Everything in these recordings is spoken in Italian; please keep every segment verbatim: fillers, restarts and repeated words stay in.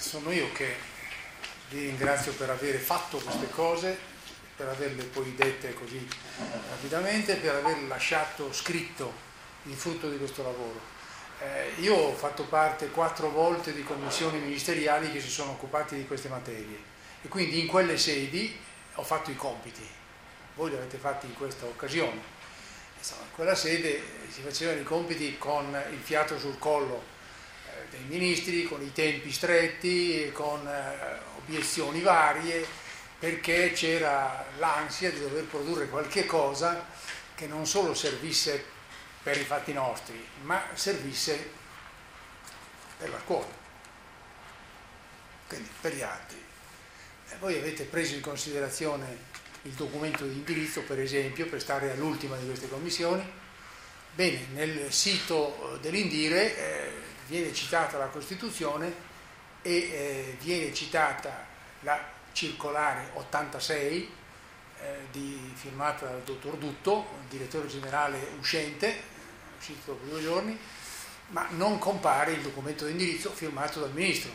sono io che vi ringrazio per aver fatto queste cose, per averle poi dette così rapidamente, per aver lasciato scritto il frutto di questo lavoro. Eh, io ho fatto parte quattro volte di commissioni ministeriali che si sono occupati di queste materie e quindi in quelle sedi ho fatto i compiti. Voi li avete fatti in questa occasione. Insomma, in quella sede si facevano i compiti con il fiato sul collo dei ministri, con i tempi stretti, con eh, obiezioni varie, perché c'era l'ansia di dover produrre qualche cosa che non solo servisse per i fatti nostri, ma servisse per la scuola, quindi per gli altri. E voi avete preso in considerazione il documento di indirizzo, per esempio, per stare all'ultima di queste commissioni. Bene, nel sito dell'Indire eh, viene citata la Costituzione e eh, viene citata la circolare ottantasei eh, di, firmata dal dottor Dutto, il direttore generale uscente, uscito dopo due giorni, ma non compare il documento di indirizzo firmato dal ministro.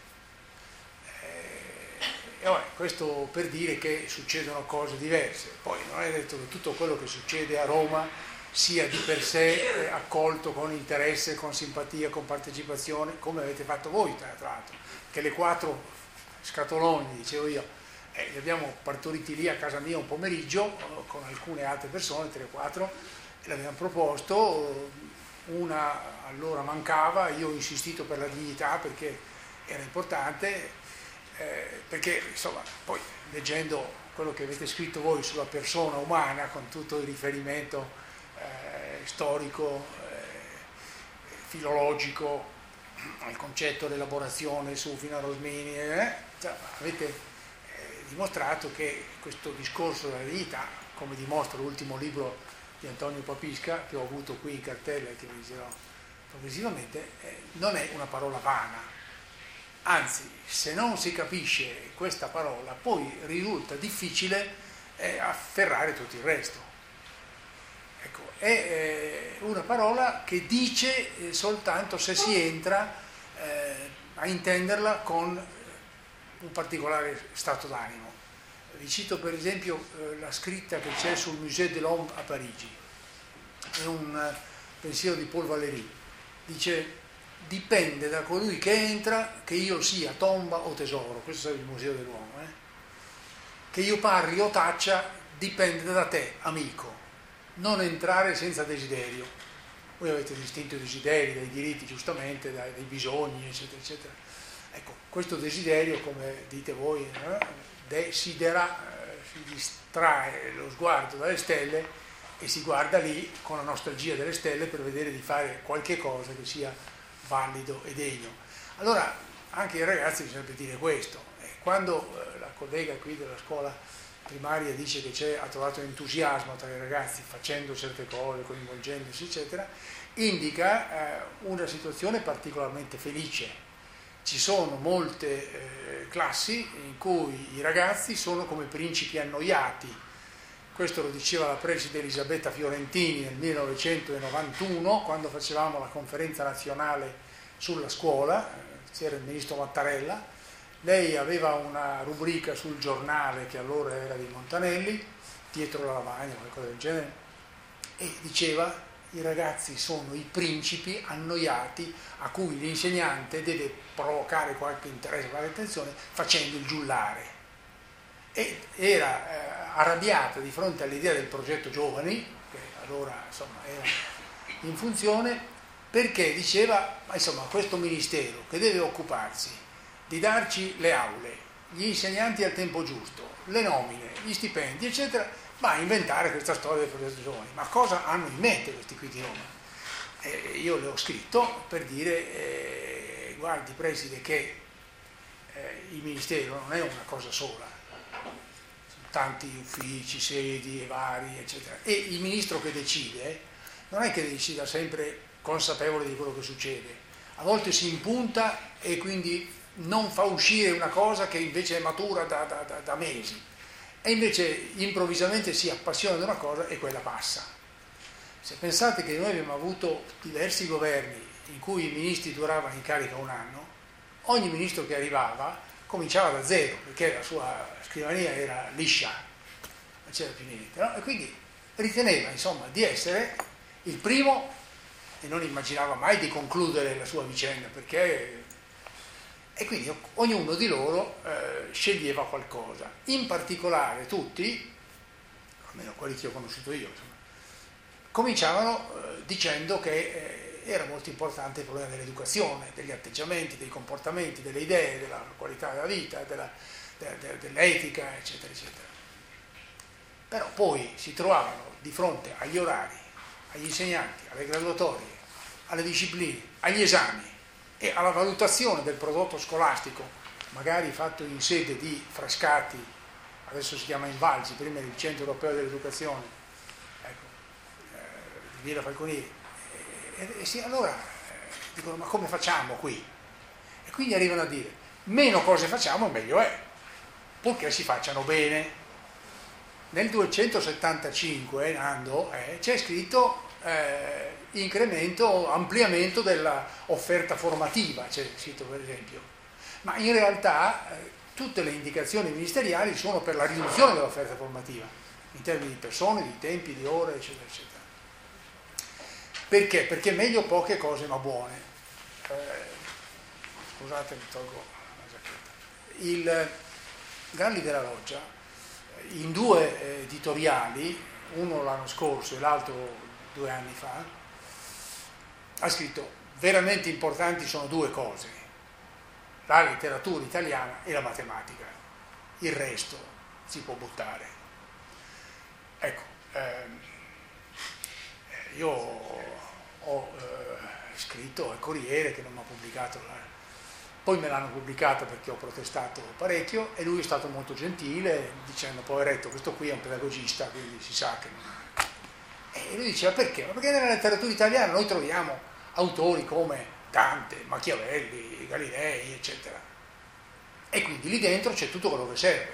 Eh, e vabbè, questo per dire che succedono cose diverse. Poi non è detto che tutto quello che succede a Roma sia di per sé accolto con interesse, con simpatia, con partecipazione, come avete fatto voi tra l'altro, che le quattro scatoloni, dicevo io, eh, li abbiamo partoriti lì a casa mia un pomeriggio con alcune altre persone, tre o quattro, e l'abbiamo proposto, una allora mancava, io ho insistito per la dignità perché era importante, eh, perché insomma poi leggendo quello che avete scritto voi sulla persona umana con tutto il riferimento Eh, storico, eh, filologico, al concetto dell'elaborazione su fino a Rosmini, eh, cioè, avete eh, dimostrato che questo discorso della dignità, come dimostra l'ultimo libro di Antonio Papisca, che ho avuto qui in cartella e che vi leggerò progressivamente, eh, non è una parola vana. Anzi, se non si capisce questa parola, poi risulta difficile eh, afferrare tutto il resto. Ecco, è eh, una parola che dice eh, soltanto se si entra eh, a intenderla con un particolare stato d'animo. Vi cito per esempio eh, la scritta che c'è sul Musée de l'Homme a Parigi. È un eh, pensiero di Paul Valéry. Dice: dipende da colui che entra che io sia tomba o tesoro. Questo è il Museo dell'uomo. Eh? Che io parli o taccia dipende da te, amico. Non entrare senza desiderio. Voi avete distinto i desideri dai diritti, giustamente, dai, dai bisogni, eccetera, eccetera. Ecco, questo desiderio, come dite voi, eh, desidera, eh, si distrae lo sguardo dalle stelle e si guarda lì con la nostalgia delle stelle per vedere di fare qualche cosa che sia valido e degno. Allora, anche ai ragazzi bisogna dire questo. E quando eh, la collega qui della scuola primaria dice che c'è, ha trovato entusiasmo tra i ragazzi facendo certe cose, coinvolgendosi, eccetera, indica eh, una situazione particolarmente felice. Ci sono molte eh, classi in cui i ragazzi sono come principi annoiati. Questo lo diceva la preside Elisabetta Fiorentini nel millenovecentonovantuno, quando facevamo la conferenza nazionale sulla scuola, c'era il ministro Mattarella. Lei aveva una rubrica sul giornale che allora era di Montanelli, dietro la lavagna, qualcosa del genere, e diceva: i ragazzi sono i principi annoiati a cui l'insegnante deve provocare qualche interesse, qualche attenzione facendo il giullare. E era eh, arrabbiata di fronte all'idea del progetto Giovani, che allora insomma era in funzione, perché diceva: ma insomma questo ministero che deve occuparsi di darci le aule, gli insegnanti al tempo giusto, le nomine, gli stipendi, eccetera, va a inventare questa storia del progetto Giovani. Ma cosa hanno in mente questi qui di Roma? Eh, io le ho scritto per dire, eh, guardi preside, che eh, il ministero non è una cosa sola, sono tanti uffici, sedi, vari, eccetera, e il ministro che decide non è che decida sempre consapevole di quello che succede, a volte si impunta e quindi non fa uscire una cosa che invece è matura da, da, da, da mesi, e invece improvvisamente si appassiona di una cosa e quella passa. Se pensate che noi abbiamo avuto diversi governi in cui i ministri duravano in carica un anno, ogni ministro che arrivava cominciava da zero, perché la sua scrivania era liscia, non c'era più niente, no? E quindi riteneva, insomma, di essere il primo e non immaginava mai di concludere la sua vicenda, perché... E quindi ognuno di loro eh, sceglieva qualcosa. In particolare tutti, almeno quelli che ho conosciuto io, insomma, cominciavano eh, dicendo che eh, era molto importante il problema dell'educazione, degli atteggiamenti, dei comportamenti, delle idee, della qualità della vita, della, de, de, dell'etica, eccetera, eccetera. Però poi si trovavano di fronte agli orari, agli insegnanti, alle graduatorie, alle discipline, agli esami e alla valutazione del prodotto scolastico, magari fatto in sede di Frascati, adesso si chiama Invalsi, prima era il Centro Europeo dell'Educazione, ecco, eh, di Villa Falconieri. E, e, e sì, allora eh, dicono, ma come facciamo qui? E quindi arrivano a dire, meno cose facciamo meglio è, purché si facciano bene. Nel duecentosettantacinque, Nando, eh, c'è scritto eh, incremento, ampliamento dell'offerta formativa, c'è scritto per esempio, ma in realtà eh, tutte le indicazioni ministeriali sono per la riduzione dell'offerta formativa, in termini di persone, di tempi, di ore, eccetera, eccetera. Perché? Perché meglio poche cose ma buone. Eh, scusate, mi tolgo la giacchetta. Il Galli della Loggia, in due editoriali, uno l'anno scorso e l'altro due anni fa, ha scritto veramente importanti sono due cose, la letteratura italiana e la matematica, il resto si può buttare. Ecco, ehm, io ho eh, scritto al Corriere che non mi ha pubblicato la... Poi me l'hanno pubblicata perché ho protestato parecchio e lui è stato molto gentile dicendo, poveretto, questo qui è un pedagogista, quindi si sa che non è. E lui diceva perché? Ma perché nella letteratura italiana noi troviamo autori come Dante, Machiavelli, Galilei, eccetera. E quindi lì dentro c'è tutto quello che serve.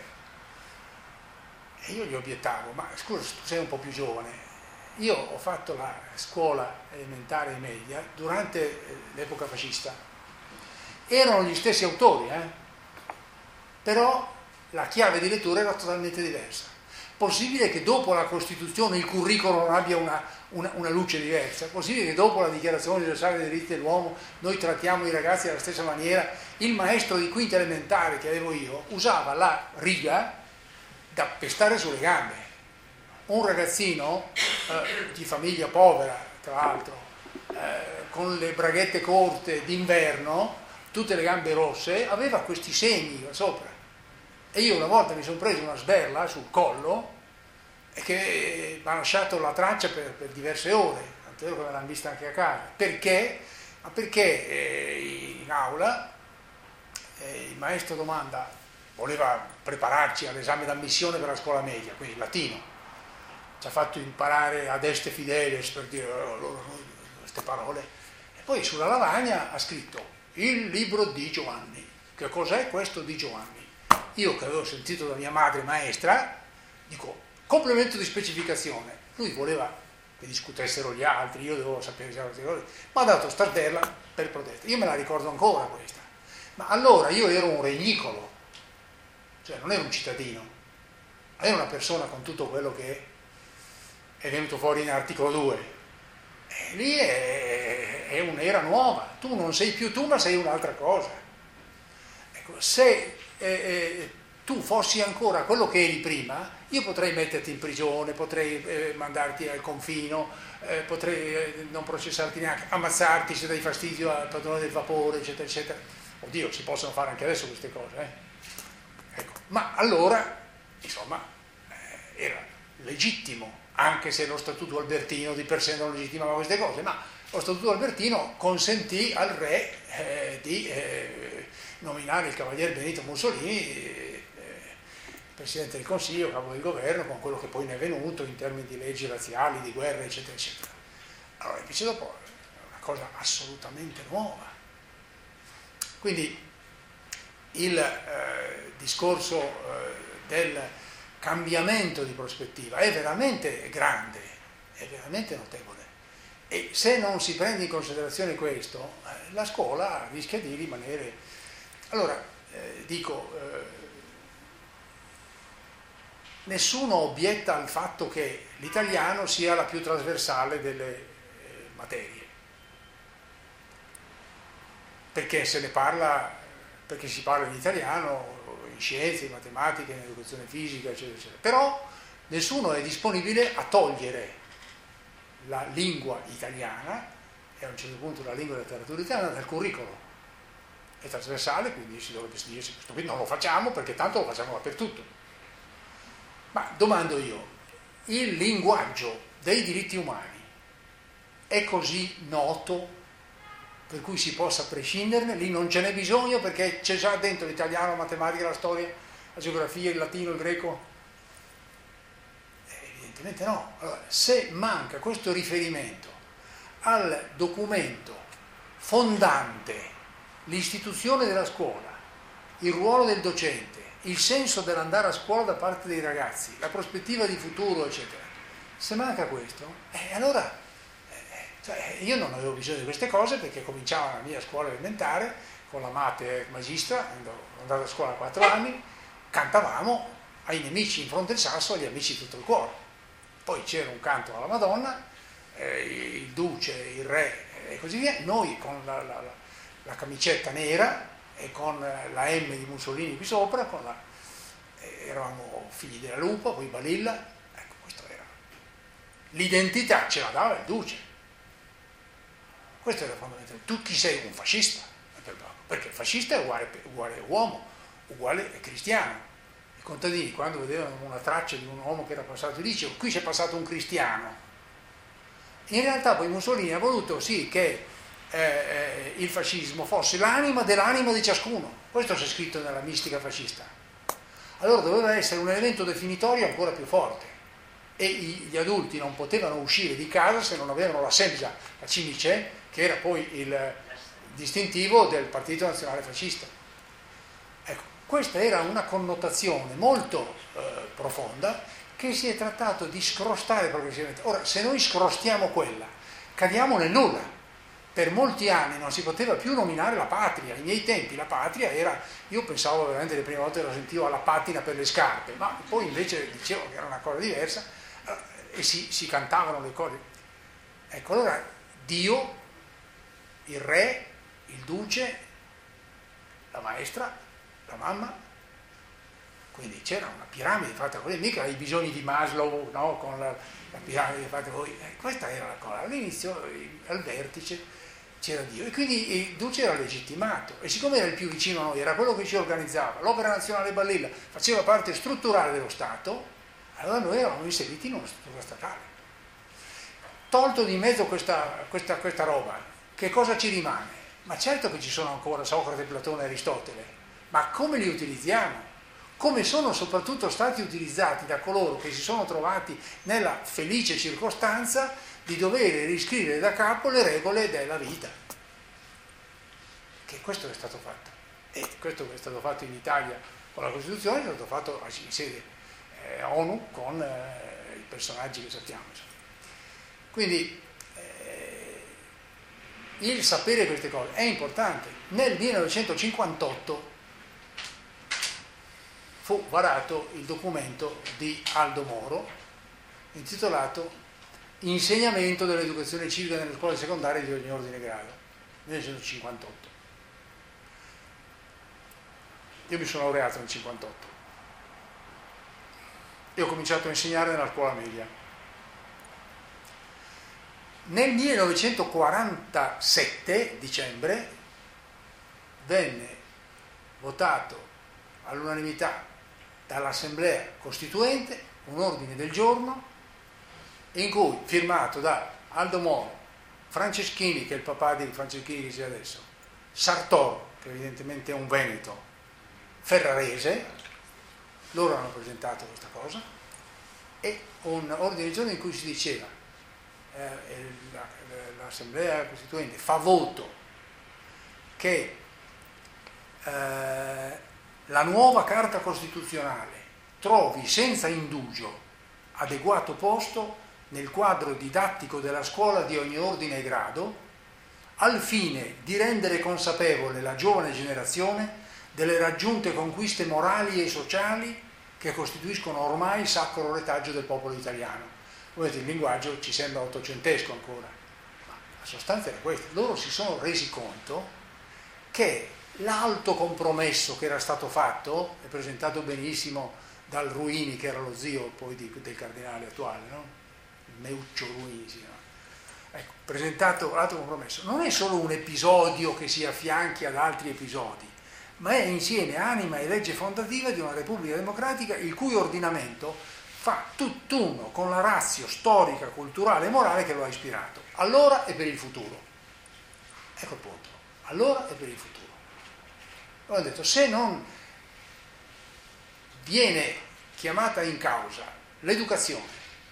E io gli obiettavo, ma scusa, tu sei un po' più giovane, io ho fatto la scuola elementare e media durante l'epoca fascista. Erano gli stessi autori, eh? Però la chiave di lettura era totalmente diversa. Possibile che dopo la Costituzione il curriculum non abbia una, una, una luce diversa? Possibile che dopo la Dichiarazione universale dei diritti dell'uomo noi trattiamo i ragazzi alla stessa maniera? Il maestro di quinta elementare che avevo io usava la riga da pestare sulle gambe. Un ragazzino eh, di famiglia povera, tra l'altro, eh, con le braghette corte d'inverno, tutte le gambe rosse, aveva questi segni sopra. E io una volta mi sono preso una sberla sul collo e che mi ha lasciato la traccia per, per diverse ore, tanto vero che me l'hanno vista anche a casa. Perché? Ma perché eh, in aula eh, il maestro domanda, voleva prepararci all'esame d'ammissione per la scuola media, quindi latino, ci ha fatto imparare ad este fideles, per dire oh, queste parole, e poi sulla lavagna ha scritto il libro di Giovanni. Che cos'è questo di Giovanni? Io che avevo sentito da mia madre maestra, dico, complemento di specificazione. Lui voleva che discutessero gli altri, io dovevo sapere queste cose, ma ha dato sta sberla per protesta. Io me la ricordo ancora questa. Ma allora io ero un regnicolo, cioè non ero un cittadino, ero una persona con tutto quello che è venuto fuori in articolo due. E lì è, è un'era nuova, tu non sei più tu ma sei un'altra cosa. Ecco, se eh, eh, tu fossi ancora quello che eri prima, io potrei metterti in prigione, potrei eh, mandarti al confino, eh, potrei eh, non processarti neanche, ammazzarti se dai fastidio al padrone del vapore, eccetera, eccetera. Oddio, si possono fare anche adesso queste cose, eh? Ecco, ma allora, insomma, eh, era legittimo, anche se lo Statuto Albertino di per sé non legittimava queste cose, ma lo Statuto Albertino consentì al re eh, di eh, nominare il cavaliere Benito Mussolini eh, Presidente del Consiglio, capo del governo, con quello che poi ne è venuto in termini di leggi razziali, di guerra, eccetera, eccetera. Allora, invece dopo è una cosa assolutamente nuova. Quindi il eh, discorso eh, del cambiamento di prospettiva è veramente grande, è veramente notevole, e se non si prende in considerazione questo, eh, la scuola rischia di rimanere Allora, eh, dico, eh, nessuno obietta al fatto che l'italiano sia la più trasversale delle eh, materie, perché se ne parla, perché si parla in italiano, in scienze, in matematica, in educazione fisica, eccetera, eccetera. Però nessuno è disponibile a togliere la lingua italiana e a un certo punto la lingua e la letteratura italiana dal curriculum. È trasversale, quindi si dovrebbe dirsi questo qui non lo facciamo perché tanto lo facciamo dappertutto. Ma domando io, il linguaggio dei diritti umani è così noto per cui si possa prescinderne? Lì non ce n'è bisogno perché c'è già dentro l'italiano, la matematica, la storia, la geografia, il latino, il greco? Eh, evidentemente no. Allora, se manca questo riferimento al documento fondante l'istituzione della scuola, il ruolo del docente, il senso dell'andare a scuola da parte dei ragazzi, la prospettiva di futuro, eccetera, se manca questo, eh, allora eh, cioè, io non avevo bisogno di queste cose perché cominciavo la mia scuola elementare con la mate magistra, andavo a scuola a quattro anni, cantavamo ai nemici in fronte al sasso, agli amici tutto il cuore. Poi c'era un canto alla Madonna, eh, il duce, il re e così via, noi con la, la, la, la camicetta nera e con la M di Mussolini qui sopra, con la, eh, eravamo figli della lupa, poi Balilla, ecco, questo era. L'identità ce la dava il duce. Questo era fondamentale. Tu chi sei? Un fascista? Perché il fascista è uguale, uguale uomo, uguale cristiano. I contadini, quando vedevano una traccia di un uomo che era passato, dicevano, qui c'è passato un cristiano. In realtà poi Mussolini ha voluto sì che eh, eh, il fascismo fosse l'anima dell'anima di ciascuno. Questo c'è scritto nella mistica fascista. Allora doveva essere un elemento definitorio ancora più forte e gli adulti non potevano uscire di casa se non avevano la semgia, la cimice, che era poi il distintivo del Partito Nazionale Fascista. Ecco, questa era una connotazione molto eh, profonda che si è trattato di scrostare progressivamente. Ora, se noi scrostiamo quella, cadiamo nel nulla. Per molti anni non si poteva più nominare la patria. Ai miei tempi la patria era, io pensavo veramente le prime volte che lo sentivo alla patina per le scarpe, ma poi invece dicevo che era una cosa diversa e si, si cantavano le cose. Ecco, allora Dio, il re, il duce, la maestra, la mamma, quindi c'era una piramide fatta così, mica i bisogni di Maslow, no? Con la, la piramide fatta così, eh, questa era la cosa. All'inizio, al vertice, c'era Dio e quindi il duce era legittimato e siccome era il più vicino a noi, era quello che ci organizzava, l'Opera Nazionale Balilla faceva parte strutturale dello Stato, allora noi eravamo inseriti in una struttura statale. Tolto di mezzo questa, questa, questa roba, che cosa ci rimane? Ma certo che ci sono ancora Socrate, Platone e Aristotele, ma come li utilizziamo? Come sono soprattutto stati utilizzati da coloro che si sono trovati nella felice circostanza di dover riscrivere da capo le regole della vita. Che questo è stato fatto. E questo che è stato fatto in Italia con la Costituzione è stato fatto in sede eh, ONU con eh, i personaggi che sappiamo. Quindi eh, il sapere queste cose è importante. Nel millenovecentocinquantotto fu varato il documento di Aldo Moro intitolato Insegnamento dell'educazione civica nelle scuole secondarie di ogni ordine e grado, millenovecentocinquantotto. Io mi sono laureato nel cinquantotto e ho cominciato a insegnare nella scuola media. Nel millenovecentoquarantasette, dicembre, venne votato all'unanimità dall'Assemblea Costituente un ordine del giorno in cui, firmato da Aldo Moro, Franceschini, che è il papà di Franceschini che c'è adesso, Sartor, che evidentemente è un veneto, Ferrarese, loro hanno presentato questa cosa, e un ordine del giorno in cui si diceva eh, l'Assemblea Costituente fa voto che eh, la nuova Carta Costituzionale trovi senza indugio adeguato posto nel quadro didattico della scuola di ogni ordine e grado, al fine di rendere consapevole la giovane generazione delle raggiunte conquiste morali e sociali che costituiscono ormai il sacro retaggio del popolo italiano. Vedete, il linguaggio ci sembra ottocentesco ancora, ma la sostanza era questa. Loro si sono resi conto che l'alto compromesso che era stato fatto, è presentato benissimo dal Ruini, che era lo zio poi di, del cardinale attuale, no? Meuccio Ruini si chiama. Ecco, presentato l'alto compromesso, non è solo un episodio che si affianchi ad altri episodi, ma è insieme anima e legge fondativa di una Repubblica democratica il cui ordinamento fa tutt'uno con la ratio storica, culturale e morale che lo ha ispirato, allora e per il futuro. Ecco il punto, allora e per il futuro. Ho detto, se non viene chiamata in causa l'educazione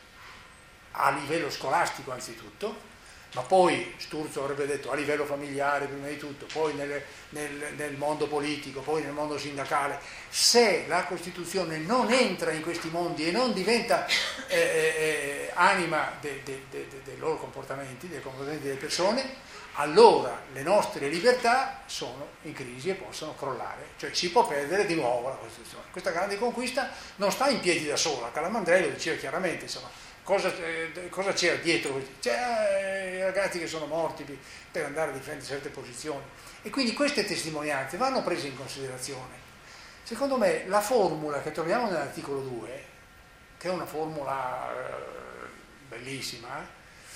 a livello scolastico anzitutto, ma poi Sturzo avrebbe detto a livello familiare prima di tutto, poi nel, nel, nel mondo politico, poi nel mondo sindacale, se la Costituzione non entra in questi mondi e non diventa eh, eh, anima de, de, de, de, dei loro comportamenti, dei comportamenti delle persone, allora le nostre libertà sono in crisi e possono crollare, cioè si può perdere di nuovo la Costituzione. Questa grande conquista non sta in piedi da sola, Calamandrei lo diceva chiaramente, insomma. Cosa, eh, cosa c'era dietro? C'è i ragazzi che sono morti per andare a difendere certe posizioni, e quindi queste testimonianze vanno prese in considerazione. Secondo me la formula che troviamo nell'articolo due, che è una formula eh, bellissima,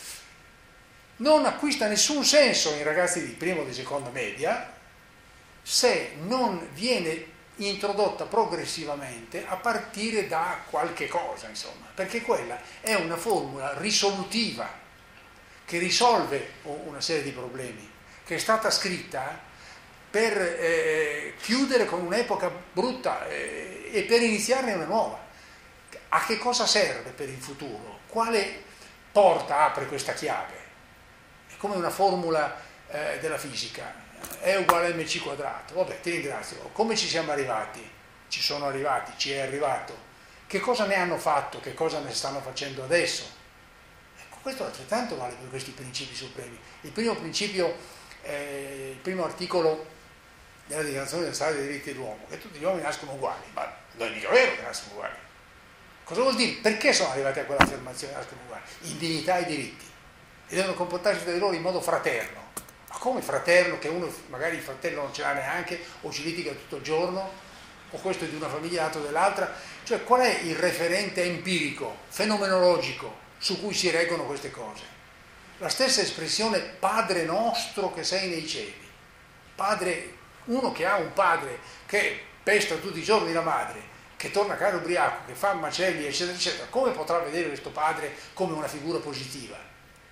non acquista nessun senso in ragazzi di prima o di seconda media se non viene introdotta progressivamente a partire da qualche cosa, insomma, perché quella è una formula risolutiva che risolve una serie di problemi, che è stata scritta per eh, chiudere con un'epoca brutta eh, e per iniziarne una nuova. A che cosa serve per il futuro? Quale porta apre questa chiave? È come una formula eh, della fisica. È uguale a mc quadrato. Vabbè, ti ringrazio. Come ci siamo arrivati? Ci sono arrivati, ci è arrivato. Che cosa ne hanno fatto? Che cosa ne stanno facendo adesso? Ecco, questo altrettanto vale per questi principi supremi. Il primo principio, eh, il primo articolo della Dichiarazione universale dei diritti dell'uomo, che tutti gli uomini nascono uguali, ma non è mica vero che nascono uguali. Cosa vuol dire? Perché sono arrivati a quell'affermazione che nascono uguali? In dignità e diritti. E devono comportarsi tra di loro in modo fraterno. Ma come fraterno, che uno magari il fratello non ce l'ha neanche o ci litiga tutto il giorno, o questo è di una famiglia, l'altro dell'altra? Cioè, qual è il referente empirico, fenomenologico su cui si reggono queste cose? La stessa espressione Padre nostro che sei nei cieli. Padre, uno che ha un padre che pesta tutti i giorni la madre, che torna a casa ubriaco, che fa macelli, eccetera, eccetera, come potrà vedere questo padre come una figura positiva?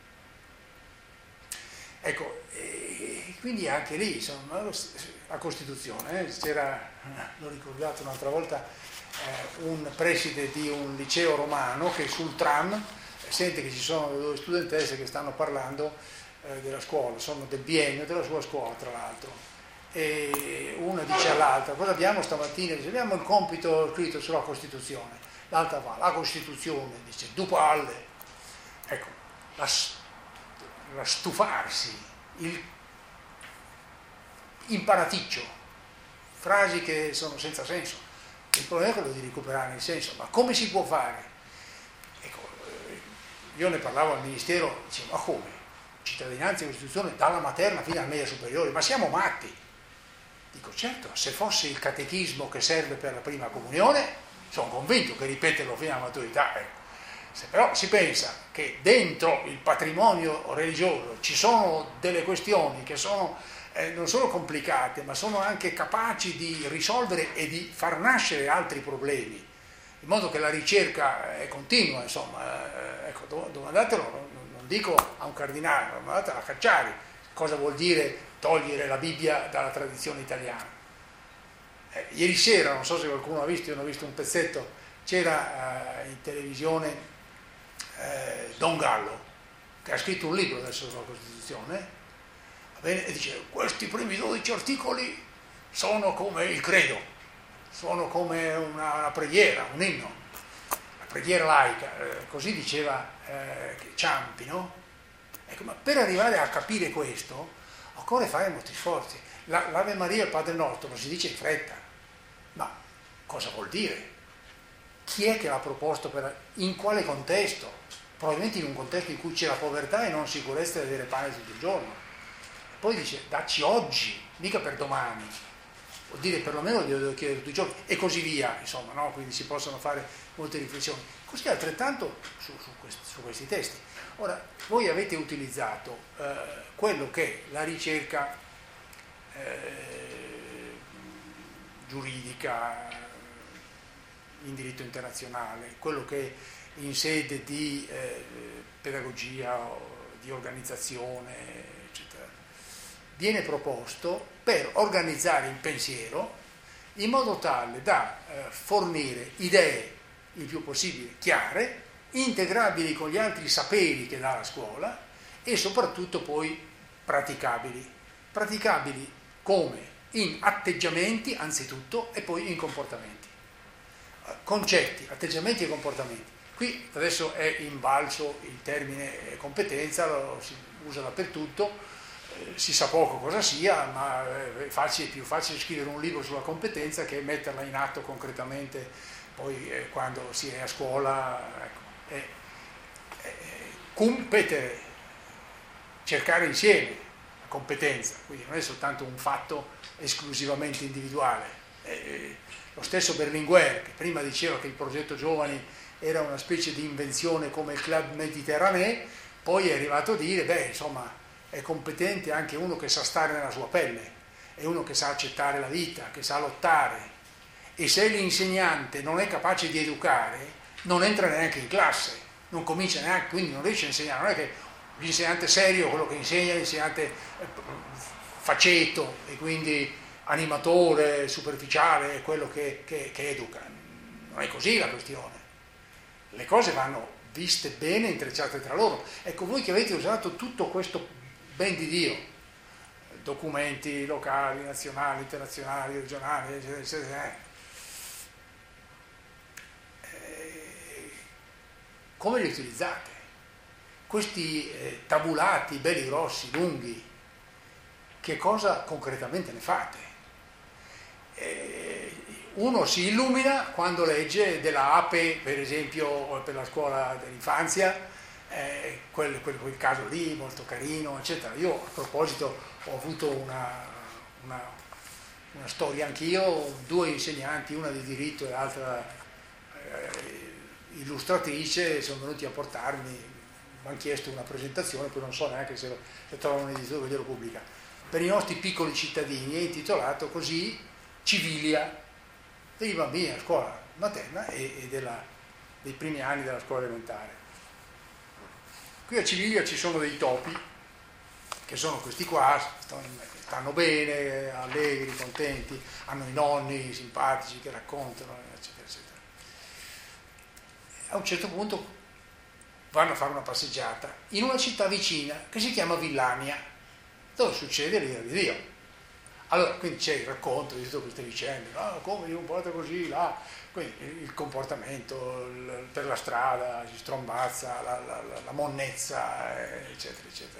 Ecco, e quindi anche lì, insomma, la Costituzione, eh, c'era, l'ho ricordato un'altra volta, eh, un preside di un liceo romano che sul tram sente che ci sono due studentesse che stanno parlando eh, della scuola, sono del biennio della sua scuola tra l'altro, e una dice all'altra: cosa abbiamo stamattina? Dice: abbiamo il compito scritto sulla Costituzione. L'altra fa: la Costituzione, dice, du palle. Ecco, la la stufarsi, il imparaticcio, frasi che sono senza senso. Il problema è quello di recuperare il senso. Ma come si può fare? Ecco, io ne parlavo al Ministero, dicevo: ma come? Cittadinanza e Costituzione dalla materna fino alla media superiore, ma siamo matti? Dico: certo, se fosse il catechismo che serve per la prima comunione, sono convinto che ripeterlo fino alla maturità, ecco. Se però si pensa che dentro il patrimonio religioso ci sono delle questioni che sono eh, non solo complicate, ma sono anche capaci di risolvere e di far nascere altri problemi, in modo che la ricerca è continua, insomma, eh, ecco, domandatelo, non, non dico a un cardinale, domandatelo a Cacciari, cosa vuol dire togliere la Bibbia dalla tradizione italiana. Eh, ieri sera, non so se qualcuno ha visto, io ne ho visto un pezzetto, c'era eh, in televisione Eh, Don Gallo, che ha scritto un libro adesso sulla Costituzione, va bene, e dice: questi primi dodici articoli sono come il credo, sono come una, una preghiera, un inno, la preghiera laica, eh, così diceva eh, Ciampi, no? Ecco, ma per arrivare a capire questo occorre fare molti sforzi. la, l'Ave Maria e il Padre Nostro lo si dice in fretta, ma cosa vuol dire? Chi è che l'ha proposto? Per, in quale contesto? Probabilmente in un contesto in cui c'è la povertà e non sicurezza di avere pane tutto il giorno. Poi dice, dacci oggi, mica per domani, vuol dire perlomeno glielo devo chiedere tutti i giorni, e così via, insomma, no? Quindi si possono fare molte riflessioni. Così altrettanto su, su, questi, su questi testi. Ora, voi avete utilizzato eh, quello che la ricerca eh, giuridica in diritto internazionale, quello che in sede di eh, pedagogia, di organizzazione, eccetera, viene proposto per organizzare il pensiero in modo tale da eh, fornire idee il più possibile chiare, integrabili con gli altri saperi che dà la scuola e soprattutto poi praticabili. Praticabili come? In atteggiamenti anzitutto e poi in comportamenti. Concetti, atteggiamenti e comportamenti. Qui adesso è invalso il termine competenza, lo si usa dappertutto, eh, si sa poco cosa sia, ma è, facile, è più facile scrivere un libro sulla competenza che metterla in atto concretamente poi eh, quando si è a scuola. Ecco, è, è, competere, cercare insieme la competenza, quindi non è soltanto un fatto esclusivamente individuale. È, lo stesso Berlinguer, che prima diceva che il progetto Giovani era una specie di invenzione come il Club Méditerranée, poi è arrivato a dire, beh, insomma, è competente anche uno che sa stare nella sua pelle, è uno che sa accettare la vita, che sa lottare, e se l'insegnante non è capace di educare, non entra neanche in classe, non comincia neanche, quindi non riesce a insegnare, non è che l'insegnante serio è quello che insegna, l'insegnante faceto e quindi animatore, superficiale, è quello che, che, che educa. Non è così la questione. Le cose vanno viste bene, intrecciate tra loro. Ecco, voi che avete usato tutto questo ben di Dio, documenti locali, nazionali, internazionali, regionali, eccetera, eccetera, eh, come li utilizzate? Questi eh, tabulati belli grossi, lunghi, che cosa concretamente ne fate? Eh, uno si illumina quando legge della A P E, per esempio, per la scuola dell'infanzia, eh, quel, quel, quel caso lì, molto carino, eccetera. Io a proposito ho avuto una, una, una storia anch'io, due insegnanti, una di diritto e l'altra eh, illustratrice, sono venuti a portarmi, mi hanno chiesto una presentazione, poi non so neanche se, lo, se trovano un editore che glielo pubblica. Per i nostri piccoli cittadini è intitolato così Civilia, dei bambini a scuola materna e, e della, dei primi anni della scuola elementare. Qui a Civilia ci sono dei topi, che sono questi qua, stanno bene, allegri, contenti, hanno i nonni simpatici che raccontano, eccetera, eccetera. A un certo punto vanno a fare una passeggiata in una città vicina che si chiama Villania, dove succede l'ira di Dio. Allora, quindi c'è il racconto di tutte queste vicende, no? Come io un po' così, là, quindi il comportamento il, per la strada, si strombazza, la, la, la, la monnezza, eccetera, eccetera.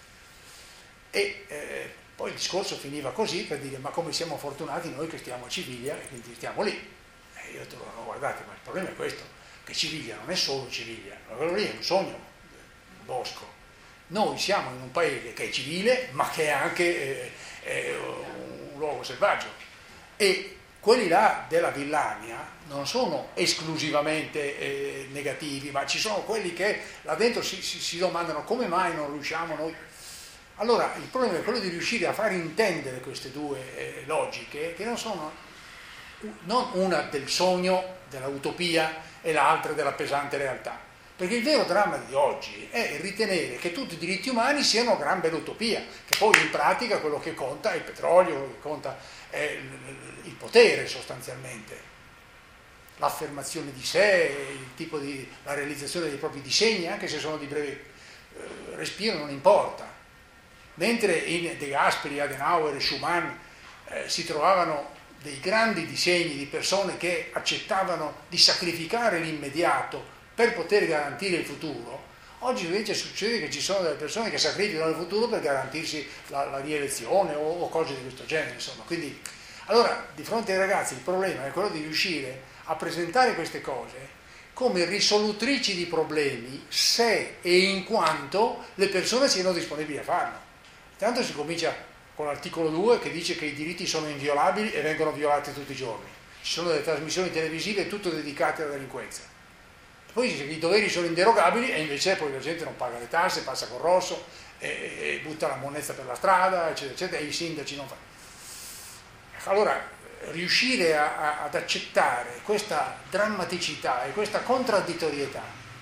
E eh, poi il discorso finiva così per dire, ma come siamo fortunati noi che stiamo a Civiglia e quindi stiamo lì. E io ho detto, no, guardate, ma il problema è questo, che Civiglia non è solo Civiglia, quello lì è un sogno, un bosco. Noi siamo in un paese che è civile, ma che è anche eh, eh, un luogo selvaggio. E quelli là della Villania non sono esclusivamente eh, negativi, ma ci sono quelli che là dentro si, si, si domandano come mai non riusciamo noi. Allora, il problema è quello di riuscire a far intendere queste due eh, logiche, che non sono non una del sogno, della utopia, e l'altra della pesante realtà. Perché il vero dramma di oggi è ritenere che tutti i diritti umani siano una gran bella utopia, che poi in pratica quello che conta è il petrolio, quello che conta è il potere sostanzialmente, l'affermazione di sé, il tipo di, la realizzazione dei propri disegni, anche se sono di breve eh, respiro, non importa. Mentre in De Gasperi, Adenauer e Schumann eh, si trovavano dei grandi disegni di persone che accettavano di sacrificare l'immediato per poter garantire il futuro, Oggi invece succede che ci sono delle persone che sacrificano il futuro per garantirsi la, la rielezione o, o cose di questo genere, insomma. Quindi, allora, di fronte ai ragazzi il problema è quello di riuscire a presentare queste cose come risolutrici di problemi se e in quanto le persone siano disponibili a farlo. Tanto si comincia con l'articolo due che dice che i diritti sono inviolabili e vengono violati tutti i giorni. Ci sono delle trasmissioni televisive tutte dedicate alla delinquenza. Poi dice che i doveri sono inderogabili e invece poi la gente non paga le tasse, passa col rosso e, e butta la monnezza per la strada, eccetera, eccetera, e i sindaci non fanno. Allora, riuscire a, a, ad accettare questa drammaticità e questa contraddittorietà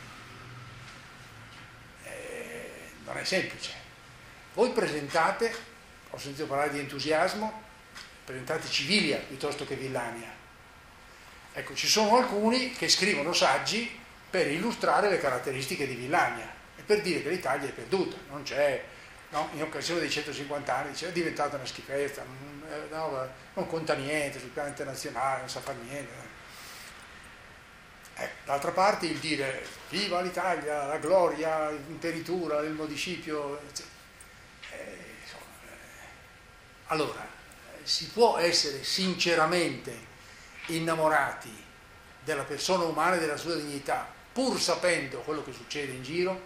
eh, non è semplice. Voi presentate, ho sentito parlare di entusiasmo, presentate Civilia piuttosto che Villania. Ecco, ci sono alcuni che scrivono saggi per illustrare le caratteristiche di Villania e per dire che l'Italia è perduta, non c'è, no? In occasione dei centocinquanta anni è diventata una schifezza, non, no, non conta niente sul piano internazionale, non sa fare niente. Eh, d'altra parte il dire viva l'Italia, la gloria, l'imperitura, il municipio, eh, insomma, eh. Allora, si può essere sinceramente innamorati della persona umana e della sua dignità, pur sapendo quello che succede in giro.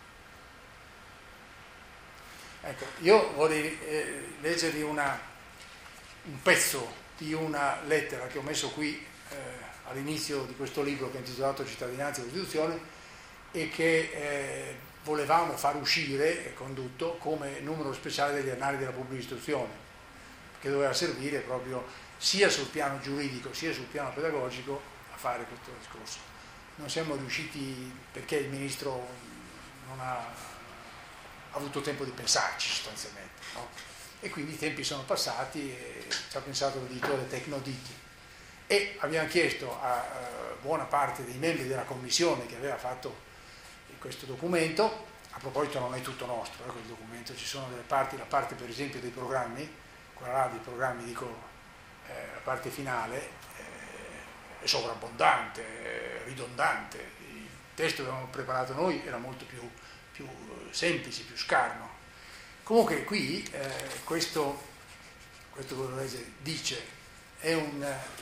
Ecco, io vorrei eh, leggervi una, un pezzo di una lettera che ho messo qui eh, all'inizio di questo libro che è intitolato Cittadinanza e Costituzione e che eh, volevamo far uscire, condotto, come numero speciale degli annali della pubblica istruzione, che doveva servire proprio sia sul piano giuridico sia sul piano pedagogico a fare questo discorso. Non siamo riusciti perché il ministro non ha avuto tempo di pensarci sostanzialmente, no? E quindi i tempi sono passati e ci ha pensato l'editore Tecnoditi e abbiamo chiesto a, a buona parte dei membri della commissione che aveva fatto questo documento, a proposito non è tutto nostro, eh, quel documento, ci sono delle parti, la parte per esempio dei programmi, quella là dei programmi dico eh, la parte finale è sovrabbondante, è ridondante, il testo che avevamo preparato noi era molto più, più semplice, più scarno. Comunque qui eh, questo, questo dice, è un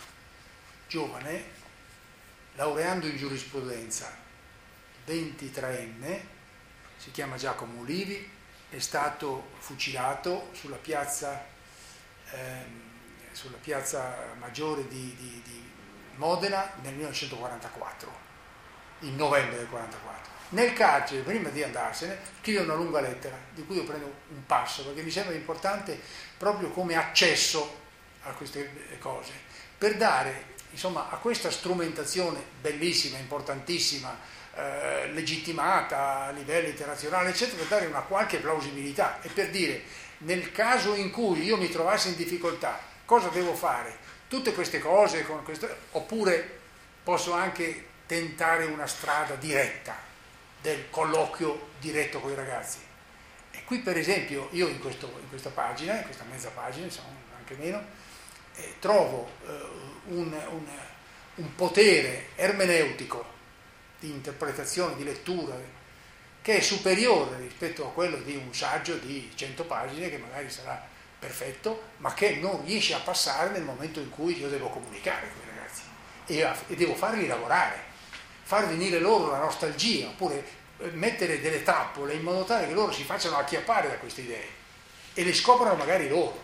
giovane laureando in giurisprudenza, ventitreenne, si chiama Giacomo Ulivi, è stato fucilato sulla piazza, ehm, sulla piazza maggiore di, di, di Modena nel millenovecentoquarantaquattro, in novembre del quarantaquattro. Nel carcere, prima di andarsene, scrive una lunga lettera, di cui io prendo un passo, perché mi sembra importante proprio come accesso a queste cose, per dare, insomma, a questa strumentazione bellissima, importantissima, eh, legittimata a livello internazionale, eccetera, per dare una qualche plausibilità e per dire, nel caso in cui io mi trovassi in difficoltà, cosa devo fare? Tutte queste cose, con queste, oppure posso anche tentare una strada diretta del colloquio diretto con i ragazzi. E qui per esempio io in, questo, in questa pagina, in questa mezza pagina, insomma anche meno, eh, trovo eh, un, un, un potere ermeneutico di interpretazione, di lettura, che è superiore rispetto a quello di un saggio di cento pagine che magari sarà perfetto, ma che non riesce a passare nel momento in cui io devo comunicare con i ragazzi e, e devo farli lavorare, far venire loro la nostalgia, oppure mettere delle trappole in modo tale che loro si facciano acchiappare da queste idee e le scoprano magari loro.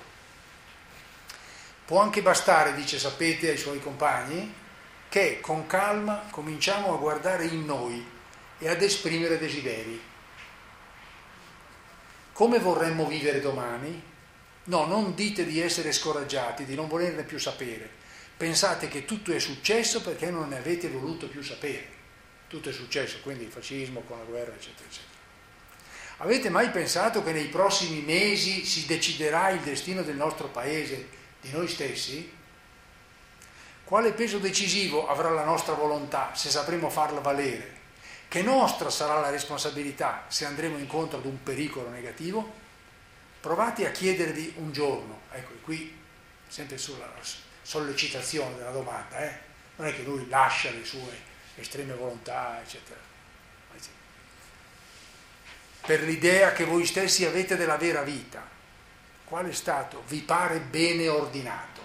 Può anche bastare, dice, sapete, ai suoi compagni, che con calma cominciamo a guardare in noi e ad esprimere desideri. Come vorremmo vivere domani? No, non dite di essere scoraggiati, di non volerne più sapere. Pensate che tutto è successo perché non ne avete voluto più sapere. Tutto è successo, quindi il fascismo con la guerra, eccetera, eccetera. Avete mai pensato che nei prossimi mesi si deciderà il destino del nostro paese, di noi stessi? Quale peso decisivo avrà la nostra volontà se sapremo farla valere? Che nostra sarà la responsabilità se andremo incontro ad un pericolo negativo? Provate a chiedervi un giorno, ecco qui sempre sulla sollecitazione della domanda, eh? Non è che lui lascia le sue estreme volontà, eccetera. per l'idea che voi stessi avete della vera vita. Quale Stato vi pare bene ordinato?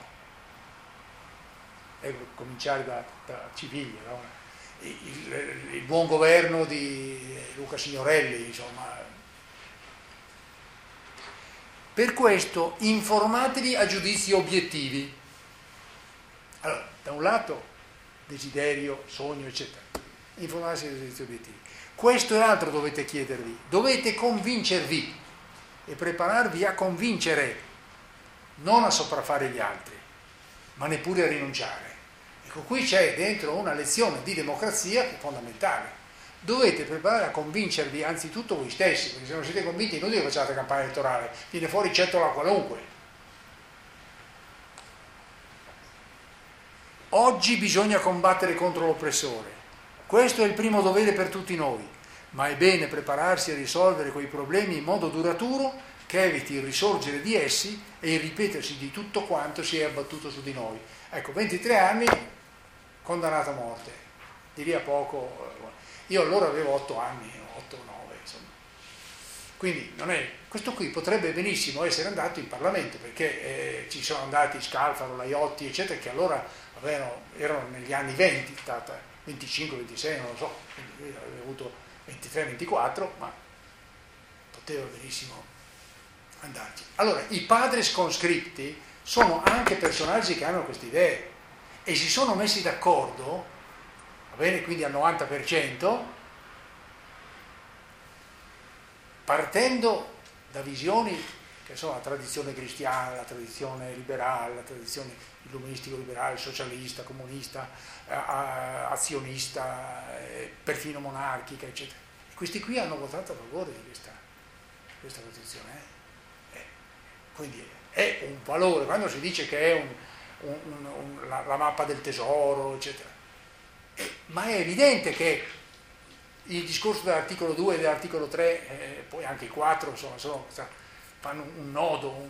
E cominciare da, da Civiglia, no? il, il, il buon governo di Luca Signorelli, insomma. Per questo informatevi a giudizi obiettivi. Allora, da un lato desiderio, sogno, eccetera. Informatevi a giudizi obiettivi. Questo e altro dovete chiedervi, dovete convincervi e prepararvi a convincere, non a sopraffare gli altri, ma neppure a rinunciare. Ecco, qui c'è dentro una lezione di democrazia che è fondamentale. Dovete preparare a convincervi anzitutto voi stessi, perché se non siete convinti è inutile che facciate campagna elettorale, viene fuori cettola qualunque. Oggi bisogna combattere contro l'oppressore. Questo è il primo dovere per tutti noi, ma è bene prepararsi a risolvere quei problemi in modo duraturo che eviti il risorgere di essi e il ripetersi di tutto quanto si è abbattuto su di noi. Ecco, ventitré anni, condannato a morte, di lì a poco. Io allora avevo otto anni, otto nove, insomma. Quindi non è, questo qui potrebbe benissimo essere andato in Parlamento, perché eh, ci sono andati Scalfaro, Laiotti, eccetera, che allora avevano, erano negli anni venti, stata venticinque ventisei, non lo so, quindi avevo avuto ventitré ventiquattro, ma poteva benissimo andarci. Allora, i padres conscripti sono anche personaggi che hanno queste idee e si sono messi d'accordo, va bene, quindi al novanta per cento, partendo da visioni che sono la tradizione cristiana, la tradizione liberale, la tradizione illuministico-liberale, socialista, comunista, eh, azionista, eh, perfino monarchica, eccetera. E questi qui hanno votato a favore di questa, questa Costituzione. Eh. Eh. Quindi è un valore, quando si dice che è un, un, un, un, la, la mappa del tesoro, eccetera. Eh, ma è evidente che il discorso dell'articolo due e dell'articolo tre, eh, poi anche i quattro, insomma, sono, fanno un nodo, un,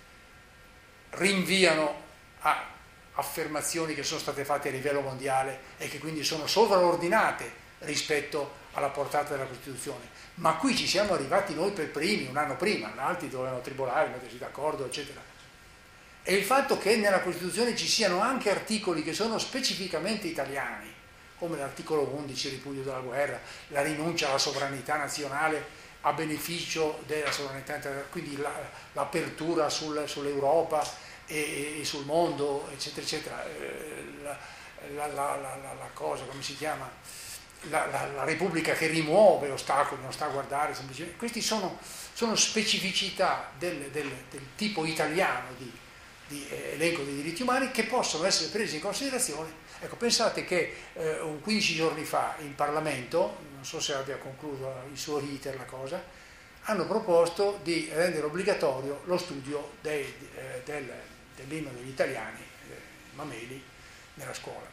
rinviano a affermazioni che sono state fatte a livello mondiale e che quindi sono sovraordinate rispetto alla portata della Costituzione. Ma qui ci siamo arrivati noi per primi, un anno prima, gli altri dovevano tribolare, mettersi d'accordo, eccetera. E il fatto che nella Costituzione ci siano anche articoli che sono specificamente italiani, come l'articolo undici, il ripudio della guerra, la rinuncia alla sovranità nazionale a beneficio della sovranità internazionale, quindi la, l'apertura sul, sull'Europa e, e sul mondo, eccetera, eccetera, la, la, la, la, la cosa, come si chiama, la, la, la Repubblica che rimuove ostacoli, non sta a guardare semplicemente. Questi sono, sono specificità del, del, del tipo italiano di, di elenco dei diritti umani che possono essere presi in considerazione. Ecco, pensate che eh, un quindici giorni fa in Parlamento, non so se abbia concluso il suo iter la cosa, hanno proposto di rendere obbligatorio lo studio dei, eh, del, dell'inno degli italiani, eh, Mameli, nella scuola.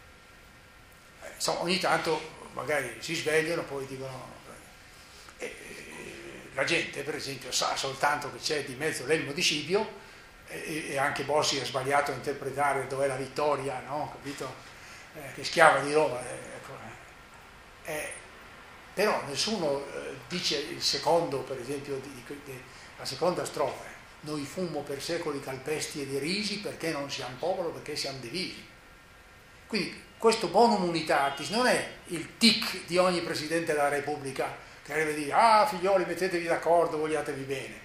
Eh, insomma, ogni tanto magari si svegliano e poi dicono... Eh, eh, la gente, per esempio, sa soltanto che c'è di mezzo l'elmo di Scipio, e anche Bossi ha sbagliato a interpretare dov'è la vittoria, no? Capito? Eh, che schiava di Roma. Eh, ecco. eh, però nessuno eh, dice il secondo, per esempio, di, di, di, la seconda strofa. Noi fummo per secoli calpesti e derisi perché non siamo popolo, perché siamo divisi. Quindi questo bonum unitatis non è il tic di ogni Presidente della Repubblica che deve dire ah figlioli mettetevi d'accordo, vogliatevi bene.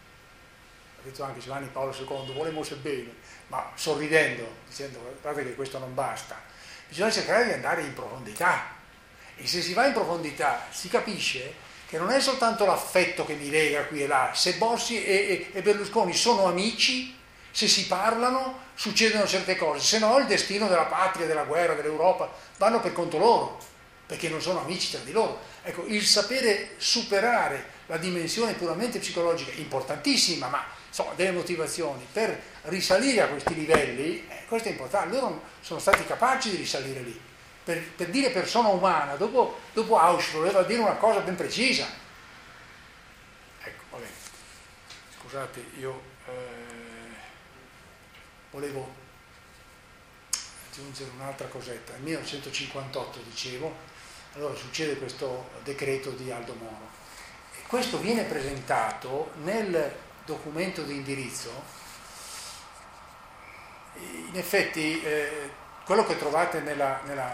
Ha detto anche Giovanni Paolo secondo, volemose bene, ma sorridendo, dicendo guardate che questo non basta, bisogna cercare di andare in profondità, e se si va in profondità si capisce che non è soltanto l'affetto che mi lega qui e là, se Bossi e, e, e Berlusconi sono amici, se si parlano succedono certe cose, se no il destino della patria, della guerra, dell'Europa vanno per conto loro, perché non sono amici tra di loro. Ecco, il sapere superare la dimensione puramente psicologica, importantissima, ma insomma, delle motivazioni per risalire a questi livelli, eh, questo è importante. Loro sono stati capaci di risalire lì. Per, per dire persona umana, dopo, dopo Auschwitz voleva dire una cosa ben precisa. Ecco, va bene. Scusate, io eh, volevo aggiungere un'altra cosetta. Nel millenovecentocinquantotto, dicevo, allora succede questo decreto di Aldo Moro. questo viene presentato nel documento di indirizzo. In effetti eh, quello che trovate nella, nella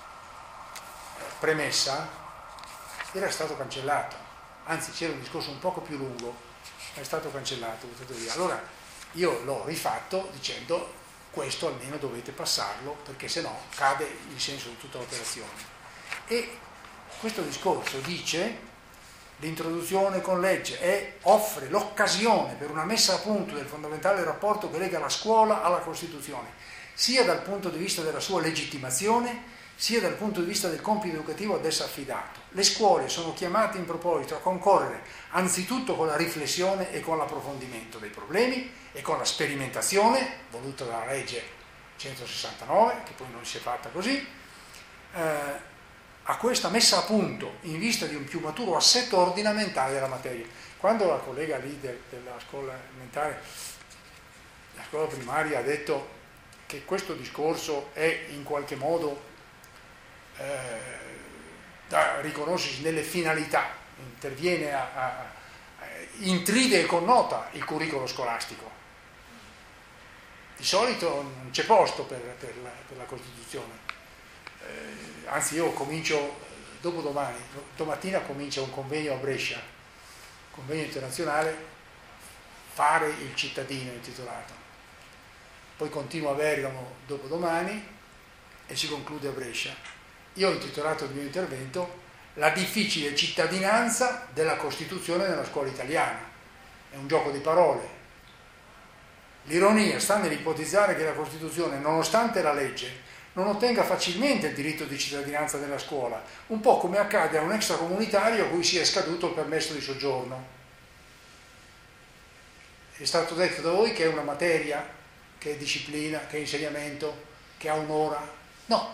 premessa era stato cancellato, anzi c'era un discorso un poco più lungo, è stato cancellato, buttato via. Allora io l'ho rifatto dicendo questo almeno dovete passarlo, perché sennò cade il senso di tutta l'operazione. E questo discorso dice: l'introduzione con legge è, offre l'occasione per una messa a punto del fondamentale rapporto che lega la scuola alla Costituzione, sia dal punto di vista della sua legittimazione, sia dal punto di vista del compito educativo ad essa affidato. Le scuole sono chiamate in proposito a concorrere anzitutto con la riflessione e con l'approfondimento dei problemi e con la sperimentazione, voluta dalla legge centosessantanove, che poi non si è fatta così, eh, a questa messa a punto in vista di un più maturo assetto ordinamentale della materia. Quando la collega lì de, della scuola elementare, la scuola primaria, ha detto che questo discorso è in qualche modo eh, da riconoscersi nelle finalità, interviene a, a, a intride e connota il curriculum scolastico. Di solito non c'è posto per, per, la, per la Costituzione. Eh, anzi io comincio dopodomani, domattina comincia un convegno a Brescia, convegno internazionale, fare il cittadino intitolato, poi continua a Bergamo dopodomani e si conclude a Brescia. Io ho intitolato il mio intervento La difficile cittadinanza della Costituzione nella scuola italiana. È un gioco di parole. L'ironia sta nell'ipotizzare che la Costituzione, nonostante la legge, non ottenga facilmente il diritto di cittadinanza nella scuola, un po' come accade a un extracomunitario a cui sia scaduto il permesso di soggiorno. È stato detto da voi che è una materia, che è disciplina, che è insegnamento, che ha un'ora. No.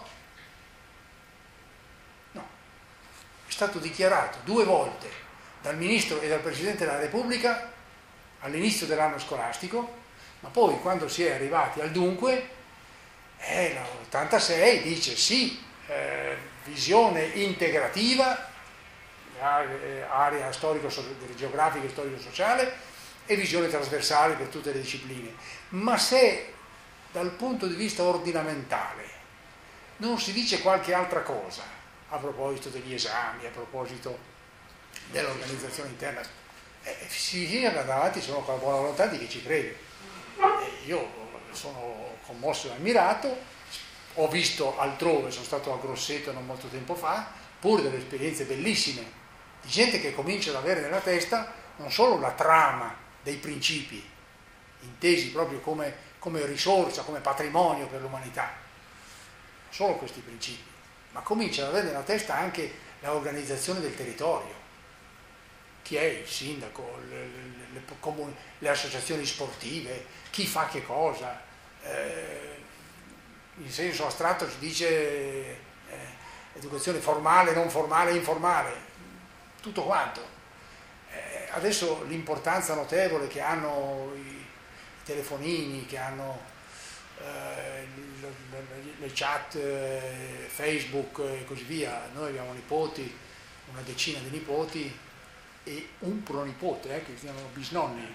No. È stato dichiarato due volte dal Ministro e dal Presidente della Repubblica all'inizio dell'anno scolastico, ma poi quando si è arrivati al dunque, Eh, la ottantasei dice sì, eh, visione integrativa, area storico-geografica e storico-sociale, e visione trasversale per tutte le discipline. Ma se dal punto di vista ordinamentale non si dice qualche altra cosa a proposito degli esami, a proposito dell'organizzazione interna, eh, si gira davanti solo con la buona volontà di chi ci crede. Eh, io sono commosso e ammirato, ho visto altrove, sono stato a Grosseto non molto tempo fa, pure delle esperienze bellissime, di gente che comincia ad avere nella testa non solo la trama dei principi, intesi proprio come, come risorsa, come patrimonio per l'umanità, non solo questi principi, ma comincia ad avere nella testa anche l'organizzazione del territorio. Chi è il sindaco, le, le, le, comuni, le associazioni sportive, chi fa che cosa. Eh, in senso astratto si dice eh, educazione formale, non formale, informale, tutto quanto. Eh, adesso l'importanza notevole che hanno i telefonini, che hanno eh, le, le, le chat, eh, Facebook e così via. Noi abbiamo nipoti, una decina di nipoti e un pronipote, eh, che si chiamano bisnonni.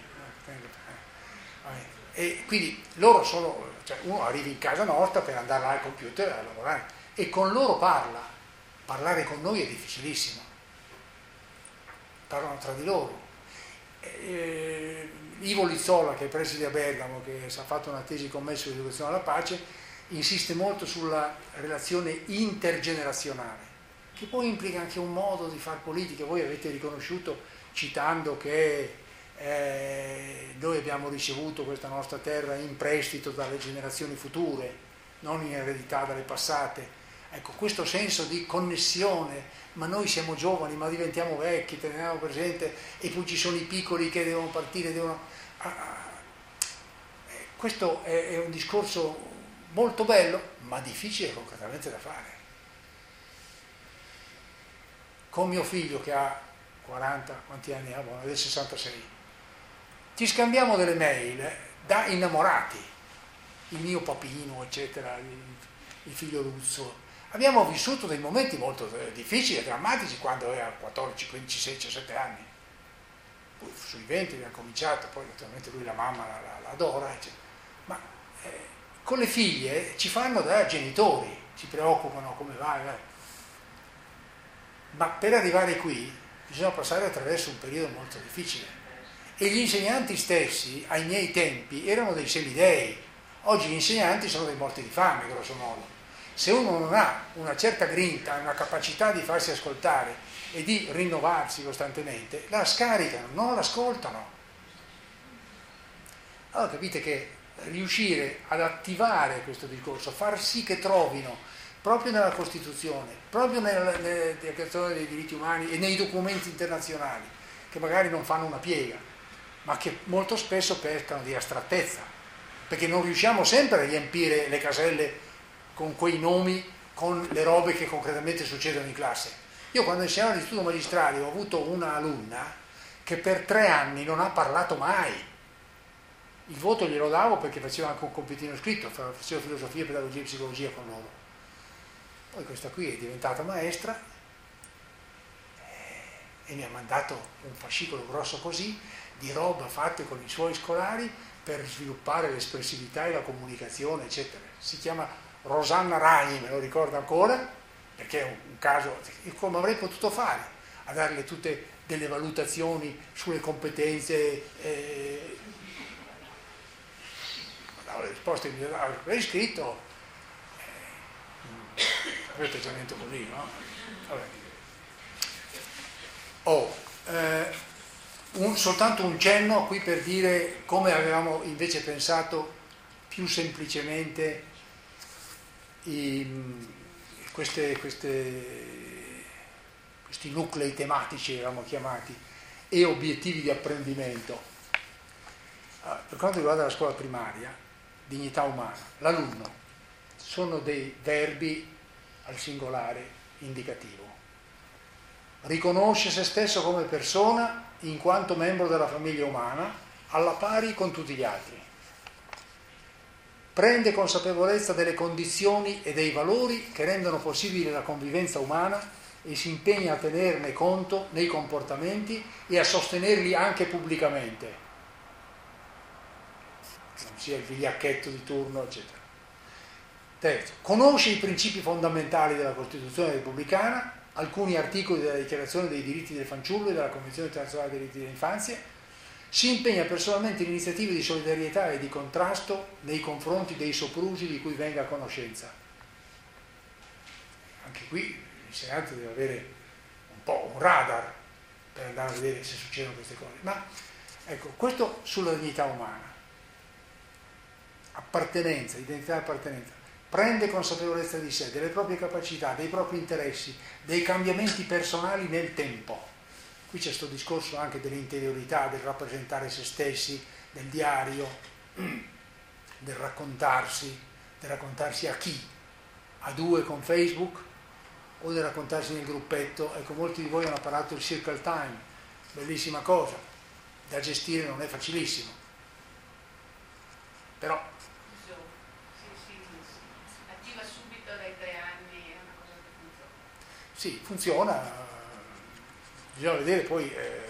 E quindi loro sono, cioè uno arriva in casa nostra per andare là al computer a lavorare e con loro parla. Parlare con noi è difficilissimo, parlano tra di loro. E, Ivo Lizzola, che è preside a Bergamo, che ha fatto una tesi con me sull'educazione alla pace, insiste molto sulla relazione intergenerazionale, che poi implica anche un modo di far politica. Voi avete riconosciuto, citando, che Eh, noi abbiamo ricevuto questa nostra terra in prestito dalle generazioni future, non in eredità dalle passate. Ecco, questo senso di connessione, ma noi siamo giovani, ma diventiamo vecchi, teniamo presente, e poi ci sono i piccoli che devono partire, devono... Ah, eh, questo è, è un discorso molto bello, ma difficile concretamente da fare. Con mio figlio che ha quaranta, quanti anni ha? Buono, del sessantasei. Ci scambiamo delle mail da innamorati, il mio papino, eccetera, il figlio Ruzzo. Abbiamo vissuto dei momenti molto difficili e drammatici quando aveva quattordici, quindici, sedici, diciassette anni. poi sui venti abbiamo cominciato, poi naturalmente lui la mamma la, la, la adora, eccetera. Ma eh, con le figlie ci fanno da genitori, si preoccupano come va, vai. Ma per arrivare qui bisogna passare attraverso un periodo molto difficile. E gli insegnanti stessi, ai miei tempi, erano dei semidei. Oggi gli insegnanti sono dei morti di fame, grosso modo. Se uno non ha una certa grinta, una capacità di farsi ascoltare e di rinnovarsi costantemente, la scaricano, non l'ascoltano. Allora capite che riuscire ad attivare questo discorso, far sì che trovino proprio nella Costituzione, proprio nella, nella Dichiarazione dei diritti umani e nei documenti internazionali, che magari non fanno una piega, ma che molto spesso pescano di astrattezza, perché non riusciamo sempre a riempire le caselle con quei nomi, con le robe che concretamente succedono in classe. Io quando insegnavo all'istituto magistrale ho avuto una alunna che per tre anni non ha parlato mai. Il voto glielo davo perché facevo anche un compitino scritto, facevo filosofia, pedagogia e psicologia con loro. Poi questa qui è diventata maestra e mi ha mandato un fascicolo grosso così di roba fatte con i suoi scolari per sviluppare l'espressività e la comunicazione, eccetera. Si chiama Rosanna Ragni, me lo ricordo ancora, perché è un, un caso, come avrei potuto fare, a darle tutte delle valutazioni sulle competenze, eh, le risposte che mi dava per iscritto, un atteggiamento così, no? Vabbè. Oh, eh, un, soltanto un cenno qui per dire come avevamo invece pensato più semplicemente i, queste, queste, questi nuclei tematici, eravamo chiamati, e obiettivi di apprendimento. Allora, per quanto riguarda la scuola primaria, dignità umana, l'alunno, sono dei verbi al singolare indicativo. Riconosce se stesso come persona in quanto membro della famiglia umana, alla pari con tutti gli altri. Prende consapevolezza delle condizioni e dei valori che rendono possibile la convivenza umana e si impegna a tenerne conto nei comportamenti e a sostenerli anche pubblicamente. Non sia il vigliacchetto di turno, eccetera. Terzo, conosce i principi fondamentali della Costituzione repubblicana, alcuni articoli della Dichiarazione dei diritti del fanciullo e della Convenzione internazionale dei diritti dell'infanzia, si impegna personalmente in iniziative di solidarietà e di contrasto nei confronti dei soprusi di cui venga a conoscenza. Anche qui l'insegnante deve avere un po' un radar per andare a vedere se succedono queste cose. Ma ecco, questo sulla dignità umana. Appartenenza, identità e appartenenza. Prende consapevolezza di sé, delle proprie capacità, dei propri interessi, dei cambiamenti personali nel tempo. Qui c'è questo discorso anche dell'interiorità, del rappresentare se stessi, del diario, del raccontarsi, del raccontarsi a chi? A due con Facebook o del raccontarsi nel gruppetto? Ecco, molti di voi hanno parlato del circle time, bellissima cosa, da gestire non è facilissimo, però sì, funziona, bisogna vedere poi, eh,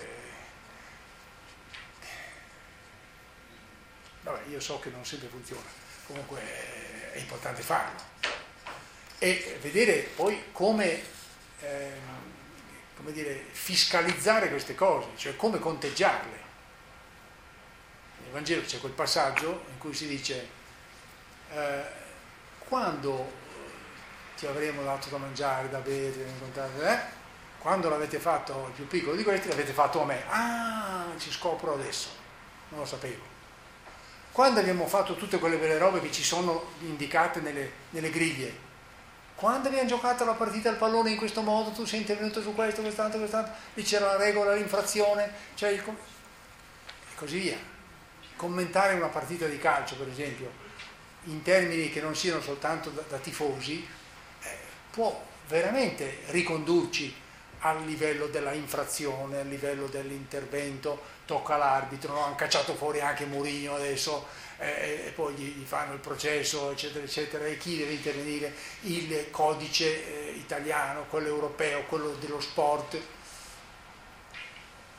vabbè, io so che non sempre funziona, comunque è importante farlo e vedere poi come, eh, come dire, fiscalizzare queste cose, cioè come conteggiarle. Nel Vangelo c'è quel passaggio in cui si dice eh, quando ti avremo dato da mangiare, da bere, eh? Quando l'avete fatto il più piccolo di questi, l'avete fatto a me. Ah, ci scopro adesso, non lo sapevo. Quando abbiamo fatto tutte quelle belle robe che ci sono indicate nelle, nelle griglie, quando abbiamo giocato la partita al pallone in questo modo, tu sei intervenuto su questo, quest'altro, quest'altro, lì c'era la regola, l'infrazione, cioè il com- e così via. Commentare una partita di calcio, per esempio, in termini che non siano soltanto da, da tifosi, può veramente ricondurci al livello della infrazione, al livello dell'intervento, tocca l'arbitro, no? Hanno cacciato fuori anche Mourinho adesso, eh, e poi gli, gli fanno il processo, eccetera, eccetera, e chi deve intervenire? Il codice eh, italiano, quello europeo, quello dello sport.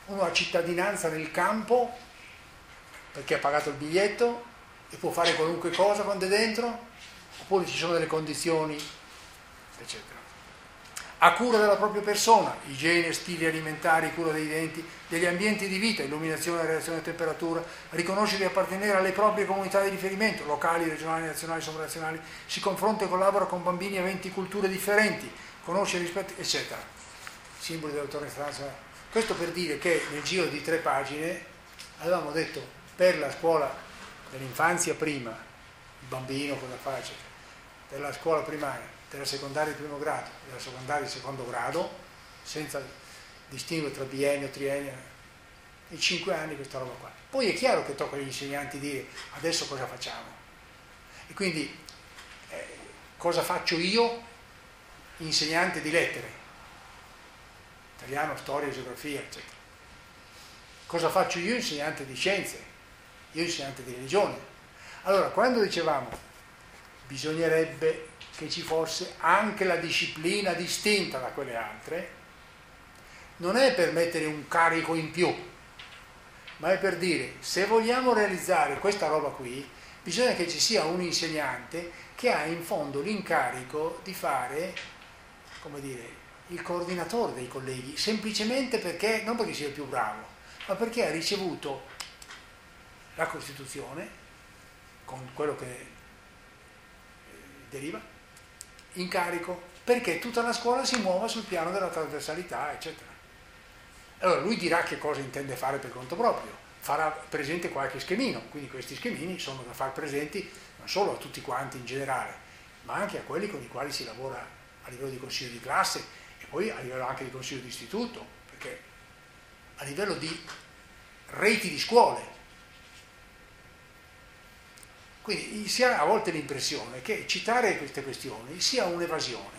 uno ha cittadinanza nel campo perché ha pagato il biglietto e può fare qualunque cosa quando è dentro, oppure ci sono delle condizioni, eccetera. Ha cura della propria persona, igiene, stili alimentari, cura dei denti, degli ambienti di vita, illuminazione, reazione a temperatura, riconosce di appartenere alle proprie comunità di riferimento, locali, regionali, nazionali, sovranazionali, si confronta e collabora con bambini aventi culture differenti, conosce e rispetta, eccetera. Simboli dell'autoreferenza. Questo per dire che nel giro di tre pagine avevamo detto per la scuola dell'infanzia prima, il bambino cosa fa, eccetera, della scuola primaria, della secondaria di primo grado, della secondaria di secondo grado, senza distinguere tra biennio, triennio, in cinque anni questa roba qua. Poi è chiaro che tocca agli insegnanti dire adesso cosa facciamo. E quindi eh, cosa faccio io, insegnante di lettere, italiano, storia, geografia, eccetera. Cosa faccio io, insegnante di scienze, io insegnante di religione. Allora, quando dicevamo bisognerebbe che ci fosse anche la disciplina distinta da quelle altre, non è per mettere un carico in più, ma è per dire, se vogliamo realizzare questa roba qui, bisogna che ci sia un insegnante che ha in fondo l'incarico di fare, come dire, il coordinatore dei colleghi, semplicemente perché, non perché sia il più bravo, ma perché ha ricevuto la Costituzione, con quello che deriva, incarico, perché tutta la scuola si muova sul piano della trasversalità, eccetera. Allora lui dirà che cosa intende fare per conto proprio, farà presente qualche schemino, quindi questi schemini sono da far presenti non solo a tutti quanti in generale, ma anche a quelli con i quali si lavora a livello di consiglio di classe e poi a livello anche di consiglio di istituto, perché a livello di reti di scuole. Quindi si ha a volte l'impressione che citare queste questioni sia un'evasione.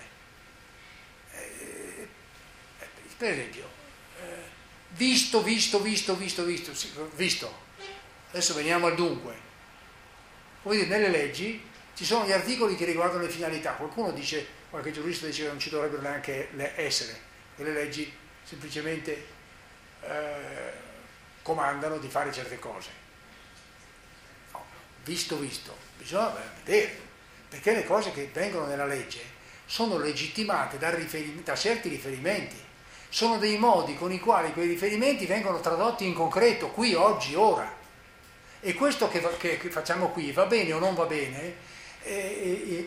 Eh, per esempio, eh, visto, visto, visto, visto, visto, sì, visto, adesso veniamo al dunque. Come dire, nelle leggi ci sono gli articoli che riguardano le finalità. Qualcuno dice, qualche giurista dice che non ci dovrebbero neanche essere, che le leggi semplicemente eh, comandano di fare certe cose. Visto, visto, bisogna vedere, perché le cose che vengono nella legge sono legittimate da, riferimenti, da certi riferimenti, sono dei modi con i quali quei riferimenti vengono tradotti in concreto, qui, oggi, ora. E questo che, che, che facciamo qui va bene o non va bene, e, e,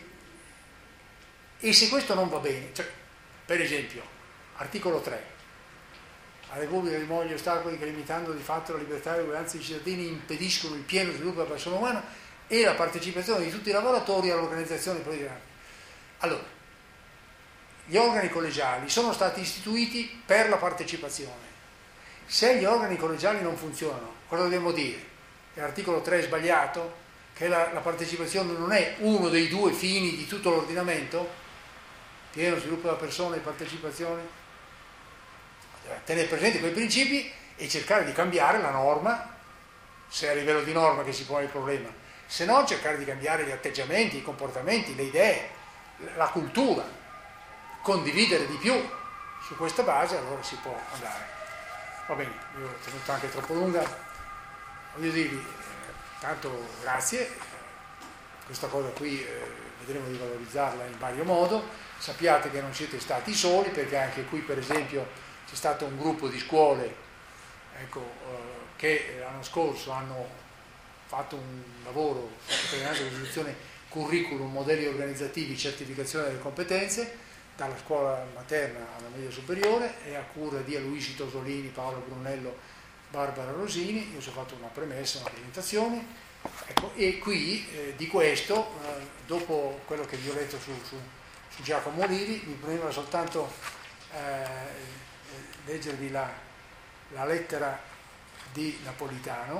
e se questo non va bene, cioè, per esempio, articolo tre, la Repubblica rimoglie ostacoli che limitando di fatto la libertà e l'uguaglianza dei cittadini impediscono il pieno sviluppo della persona umana e la partecipazione di tutti i lavoratori all'organizzazione politica. Allora, gli organi collegiali sono stati istituiti per la partecipazione. Se gli organi collegiali non funzionano, cosa dobbiamo dire? Che l'articolo tre è sbagliato? Che la, la partecipazione non è uno dei due fini di tutto l'ordinamento? Pieno sviluppo della persona e partecipazione? Tenere presenti quei principi e cercare di cambiare la norma, se è a livello di norma che si pone il problema, se no cercare di cambiare gli atteggiamenti, i comportamenti, le idee, la cultura, condividere di più su questa base, allora si può andare. Va bene, io ho tenuto anche troppo lunga, voglio dirvi, eh, tanto grazie, questa cosa qui eh, vedremo di valorizzarla in vario modo, sappiate che non siete stati soli, perché anche qui per esempio c'è stato un gruppo di scuole, ecco, eh, che l'anno scorso hanno fatto un lavoro determinato di costruzione curriculum, modelli organizzativi, certificazione delle competenze, dalla scuola materna alla media superiore, e a cura di Aloisi Tosolini, Paolo Brunello, Barbara Rosini. Io ci ho fatto una premessa, una presentazione, ecco, e qui eh, di questo, eh, dopo quello che vi ho letto su, su, su Giacomo Olivi, mi premeva soltanto eh, leggervi la, la lettera di Napolitano,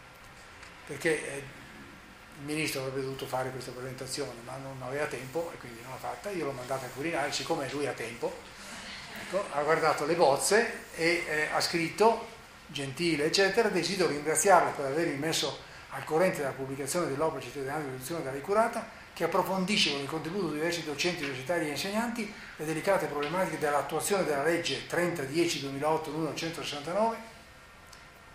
perché eh, il ministro avrebbe dovuto fare questa presentazione, ma non aveva tempo e quindi non l'ha fatta. Io l'ho mandata a Quirinale, siccome lui ha tempo, ecco, ha guardato le bozze e eh, ha scritto, gentile eccetera, desidero ringraziarla per avermi messo al corrente della pubblicazione dell'opera cittadinanza di riduzione della ricurata, che approfondisce con il contributo di diversi docenti universitari e insegnanti le delicate problematiche dell'attuazione della legge trenta dieci duemilaotto numero centosessantanove,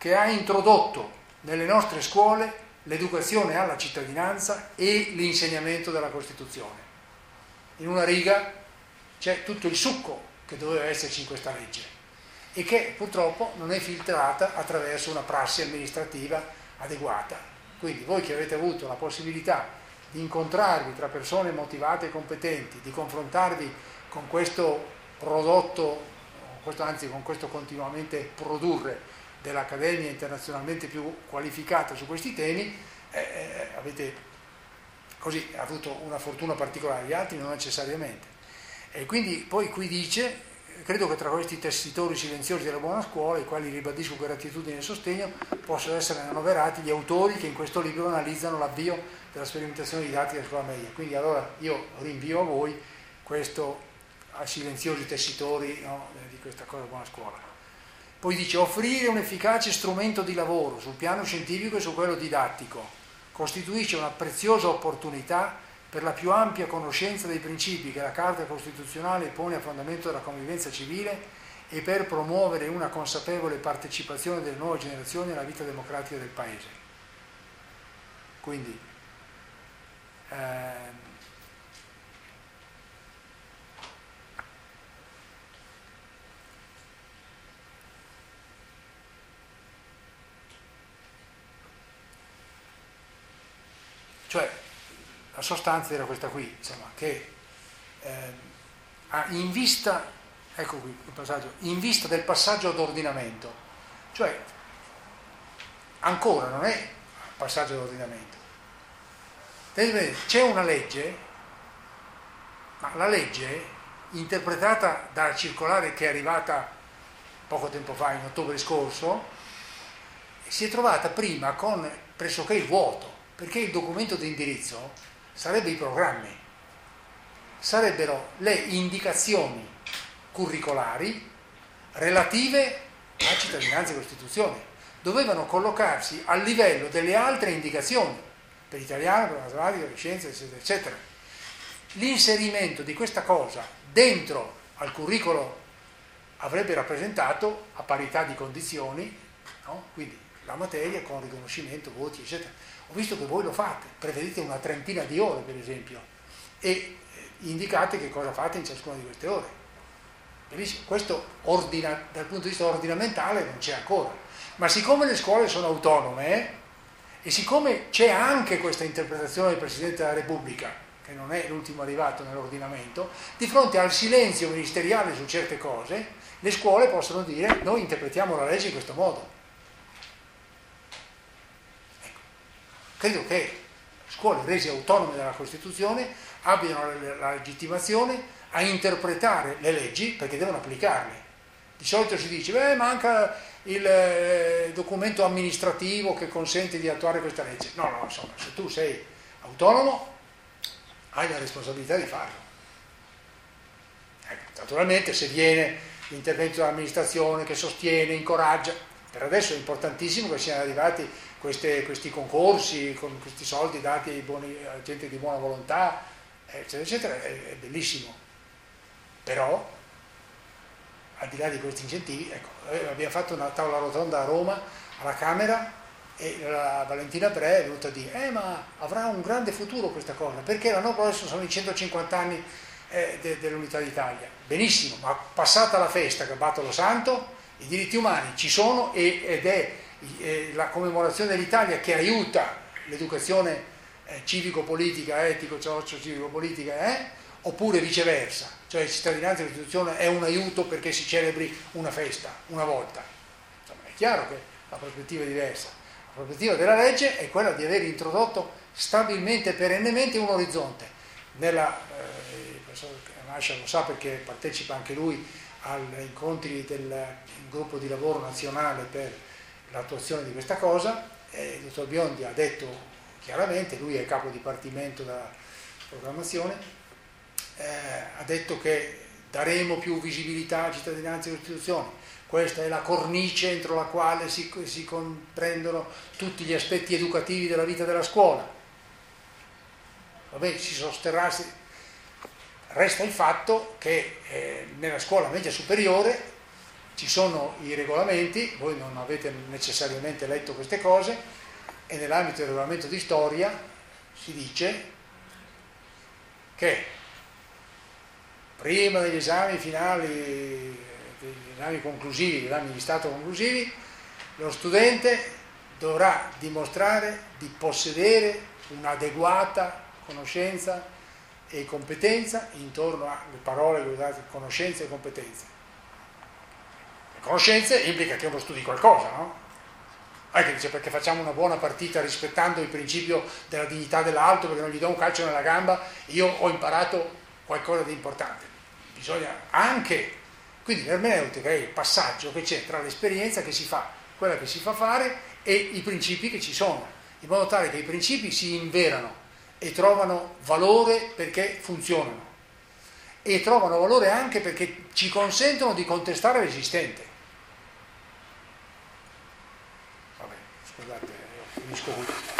che ha introdotto nelle nostre scuole l'educazione alla cittadinanza e l'insegnamento della Costituzione. In una riga c'è tutto il succo che doveva esserci in questa legge e che purtroppo non è filtrata attraverso una prassi amministrativa adeguata. Quindi voi che avete avuto la possibilità di incontrarvi tra persone motivate e competenti, di confrontarvi con questo prodotto, questo, anzi con questo continuamente produrre dell'Accademia internazionalmente più qualificata su questi temi, eh, avete così avuto una fortuna particolare, gli altri non necessariamente. E quindi poi qui dice, credo che tra questi tessitori silenziosi della buona scuola, i quali ribadisco gratitudine e sostegno, possono essere annoverati gli autori che in questo libro analizzano l'avvio della sperimentazione didattica della scuola media. Quindi allora io rinvio a voi questo ai silenziosi tessitori, no, di questa cosa buona scuola. Poi dice offrire un efficace strumento di lavoro sul piano scientifico e su quello didattico costituisce una preziosa opportunità per la più ampia conoscenza dei principi che la Carta Costituzionale pone a fondamento della convivenza civile e per promuovere una consapevole partecipazione delle nuove generazioni alla vita democratica del Paese. Quindi ehm, cioè la sostanza era questa qui, insomma, che eh, in vista, ecco qui il passaggio, in vista del passaggio ad ordinamento, cioè ancora non è passaggio ad ordinamento, c'è una legge, ma la legge interpretata dalla circolare che è arrivata poco tempo fa, in ottobre scorso, si è trovata prima con pressoché il vuoto, perché il documento di indirizzo sarebbe i programmi, sarebbero le indicazioni curricolari relative a cittadinanza e Costituzione, dovevano collocarsi al livello delle altre indicazioni per l'italiano, per la matematica, per le scienze, eccetera, eccetera. L'inserimento di questa cosa dentro al curriculum avrebbe rappresentato, a parità di condizioni, no? Quindi la materia con riconoscimento, voti, eccetera. Ho visto che voi lo fate, prevedete una trentina di ore per esempio e indicate che cosa fate in ciascuna di queste ore. Benissimo, questo ordina, dal punto di vista ordinamentale non c'è ancora, ma siccome le scuole sono autonome eh, e siccome c'è anche questa interpretazione del Presidente della Repubblica, che non è l'ultimo arrivato nell'ordinamento, di fronte al silenzio ministeriale su certe cose, le scuole possono dire noi interpretiamo la legge in questo modo. Credo che scuole rese autonome dalla Costituzione abbiano la legittimazione a interpretare le leggi perché devono applicarle. Di solito si dice, beh, manca il documento amministrativo che consente di attuare questa legge. No, no, insomma, se tu sei autonomo hai la responsabilità di farlo. Ecco, naturalmente se viene l'intervento dell'amministrazione che sostiene, incoraggia, per adesso è importantissimo che siano arrivati Queste, questi concorsi con questi soldi dati ai buoni, a gente di buona volontà, eccetera, eccetera, è, è bellissimo. Però, al di là di questi incentivi, ecco, abbiamo fatto una tavola rotonda a Roma, alla Camera, e la Valentina Pre è venuta a dire eh ma avrà un grande futuro questa cosa, perché l'anno prossimo sono i centocinquanta anni eh, de, dell'Unità d'Italia. Benissimo, ma passata la festa, che Battolo Santo, i diritti umani ci sono e, ed è la commemorazione dell'Italia che aiuta l'educazione eh, civico-politica, etico-civico-politica, eh? Oppure viceversa, cioè cittadinanza e Costituzione è un aiuto perché si celebri una festa, una volta. Insomma, è chiaro che la prospettiva è diversa. La prospettiva della legge è quella di aver introdotto stabilmente e perennemente un orizzonte. Nella, eh, il professor Mascia lo sa perché partecipa anche lui agli incontri del gruppo di lavoro nazionale per l'attuazione di questa cosa, eh, il dottor Biondi ha detto chiaramente, lui è capo dipartimento della programmazione, eh, ha detto che daremo più visibilità a cittadinanza e Costituzione, questa è la cornice entro la quale si, si comprendono tutti gli aspetti educativi della vita della scuola. Vabbè, si sosterrà, resta il fatto che eh, nella scuola media superiore ci sono i regolamenti, voi non avete necessariamente letto queste cose, e nell'ambito del regolamento di storia si dice che prima degli esami finali, degli esami conclusivi, degli esami di Stato conclusivi, lo studente dovrà dimostrare di possedere un'adeguata conoscenza e competenza intorno alle parole che usate, conoscenza e competenza. Le conoscenze implica che uno studi qualcosa, no? Anche dice perché facciamo una buona partita rispettando il principio della dignità dell'altro, perché non gli do un calcio nella gamba, io ho imparato qualcosa di importante. Bisogna anche, quindi l'ermeneutica è il passaggio che c'è tra l'esperienza che si fa, quella che si fa fare, e i principi che ci sono, in modo tale che i principi si inverano e trovano valore perché funzionano, e trovano valore anche perché ci consentono di contestare l'esistente. Vabbè, scusate, finisco qui.